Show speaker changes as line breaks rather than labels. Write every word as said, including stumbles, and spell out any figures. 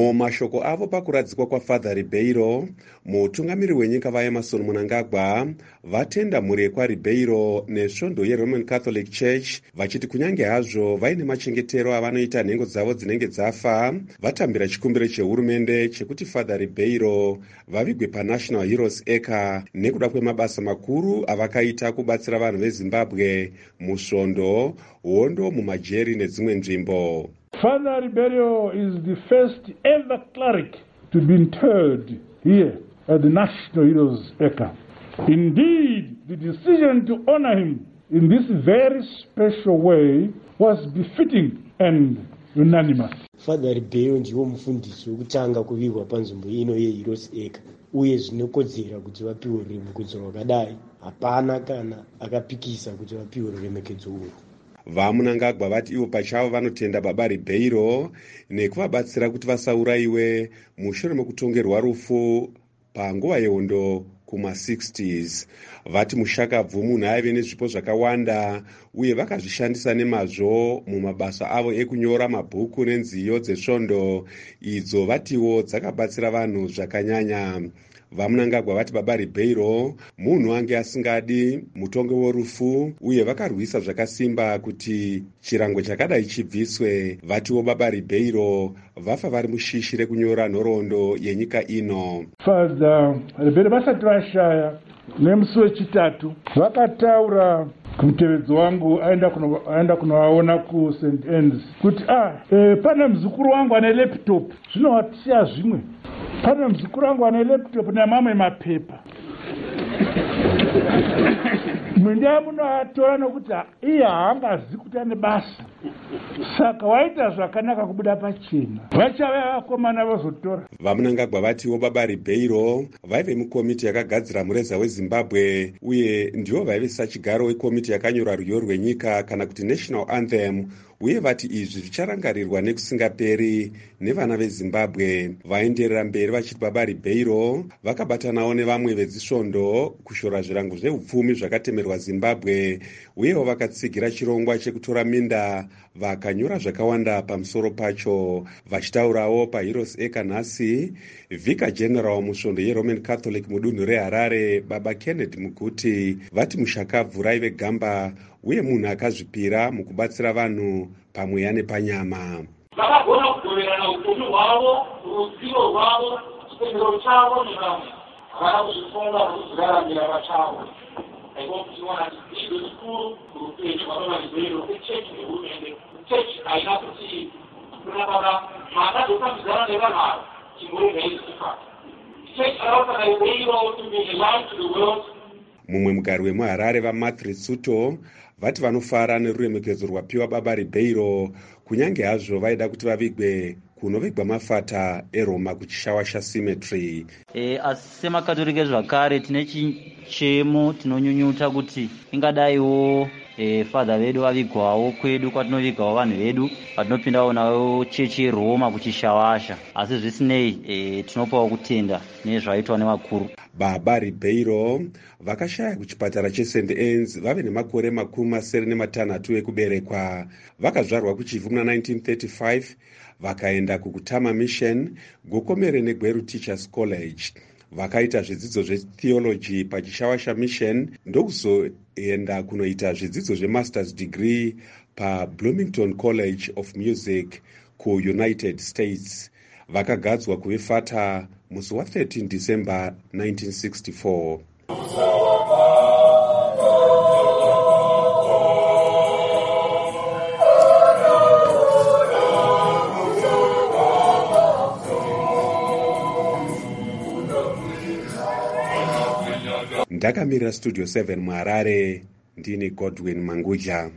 Mumashoko avo pakuradzikwa kwaFather Ribeiro, mutungamiri wenyika vaEmmerson Mnangagwa vatenda mhuri yekwaRibeiro nesvondo yeRoman Catholic Church, vachiti kunyange hazvo vaine machengetero avanoita nhengo dzavo dzinenge dzafa, vatambira chikumbiro chehurumende chekuti Father Ribeiro vavigwe paNational Heroes Acre nekuda kwemabasa makuru avakaita kubatsira vanhu veZimbabwe musvondo, hondo, mumajeri nedzimwe nzvimbo.
Father Ribeiro is the first ever cleric to be interred here at the National Heroes Acre. Indeed, the decision to honor him in this very special way was befitting and unanimous.
Father Ribeiro ndiwo mufundisi wekutanga kuvigwa panzvimbo ino yeHeroes Acre, uye zvinokodzera kuti vapiwe ruremekedzo rwakadai. Hapana kana akapikisa kuti vapiwe ruremekedzo urwu.
VaMnangagwa vati ivo pachavo vanotenda baba Ribeiro nekuvabatsira kuti vasaurayiwe mushure mekutongerwa rufu panguva yehondo kuma-sixties. Vati mushakabvu munhu aive nezvipo zvakawanda uye vakazvishandisa nemazvo mumabasa avo ekunyora mabhuku nenziyo dzesvondo, idzo vatiwo dzakabatsira vanhu zvakanyanya. VaMnangagwa vati baba Ribeiro munhu ange asingadi mutongo worufu uye vakarwisa zvakasimba kuti chirango chakadai chibviswe. Vatiwo baba Ribeiro vafa vari mushishi rekunyora nhoroondo yenyika ino.
Father Ribeiro vasati vashaya nemusi wechitatu vakataura kumutevedzi wangu aenda kunovaona kuSaint Anne's kuti ah, e, pane muzukuru wangu ane laptop, zvinovatiya zvimwe. Pane muzukuru wangu ane laptop namamwe mapepa. Mwenda munoatora nokuti iye haangazi kuti ane basa. Saka waita zvakanaka kubuda pachena. Vachava vakomana vazotora.
VaMnangagwa vatiwo baba Ribeiro vaive mukomiti yakagadzira mureza weZimbabwe uye ndivo vaive sachigaro wekomiti yakanyora rwiyo rwenyika kana kuti National Anthem, uye vati izvi zvicharangarirwa nekusingaperi nevana veZimbabwe. Vaenderera mberi vachiti baba Ribeiro vakabatanawo nevamwe vezisvondo kushora zvirango zveupfumi zvakatemerwa Zimbabwe, uyewo vakatsigira chirongwa chekutora minda vakanyora zvakawanda pamusoro pacho. Vachitaurawo paHeroes Acre nhasi, Vicar General musvondo yeRoman Catholic mudunhu reHarare baba Kenneth Muguti vati mushakabvu raive gamba uye munhu akazvipira mukubatsira vanhu pamweya nepanyama.
Vakagona kugoverana upenyu hwavo, ruzivo rwavo, chitendero chavo nevamwe. Havana kuzvifunga kuzviraramira pachavo. Aikoputiwana chidzidzo chikuru kurupenyu hwababa Ribeiro kwechechi nehurumende. Chechi haina kuti kunakana maakadzofambidzana nevanhu ava chimurega izikufa. Chechi akafana Ribeiro to be a light to the world.
Mumwe mugari wemuHarare vaMathri Tsuto vati vanofara neruremekedzo rwapiwa baba Ribeiro, kunyange hazvo vaida kuti vavigwe kunovigwa mafata eRoma kuchishawasha cemetery.
E, asi semakatolike zvakare tine chichemo tinonyunyuta kuti ingadaiwo e, Father vedu vavigwawo kwedu kwatinovigawo vanhu vedu patinopindawo nawo chechi yeRoma kuchishawasha, asi zvisinei e, tinopawo kutenda nezvaitwa nevakuru.
Baba Ribeiro vakashaya kuchipatara cheSaint Anne's vave nemakore makumi masere nematanhatu ekuberekwa. Vakazvarwa kuchivhu muna nineteen thirty-five vakaenda kukutama mission, Gokomere neGweru Teachers College. Vakaita zvidzidzo zvetheology pachishawasha mission ndokuzoenda kunoita zvidzidzo zvemasters degree paBloomington College of Music kuUnited States. Vakagadzwa kuve fata musi wa13 December nineteen sixty-four. Ndakamirira Studio seven muHarare, ndini Godwin Manguja.